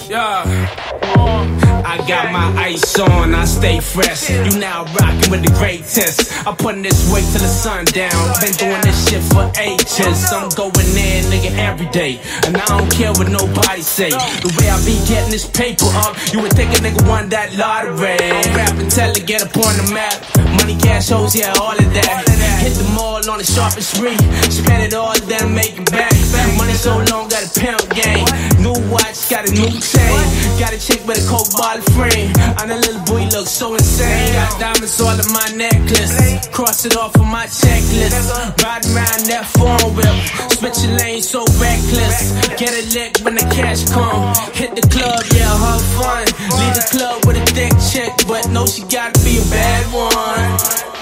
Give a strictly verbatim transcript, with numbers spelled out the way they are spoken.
Yeah. I got my ice on, I stay fresh. You now rockin' with the greatest. I'm putting this weight till the sun down. Been doing this shit for ages. I'm going in, nigga, every day. And I don't care what nobody say. The way I be getting this paper up, you would think a nigga won that lottery. I'm rapping till it get up on the map. Money, cash, hoes, yeah, all of that. Hit the mall on the sharpest spree. Spend it all, then make it back. Money so long, got a pimp game. New watch, got a new chain. Got a chick with a coke bottle frame. And a little boy look so insane. Got diamonds all in my necklace. Cross it off on my checklist. Riding around that phone whip. Switching lanes so reckless. Get a lick when the cash come. Hit the club, yeah, have fun. Leave the club with a thick chick, but no, she gotta be a bad one.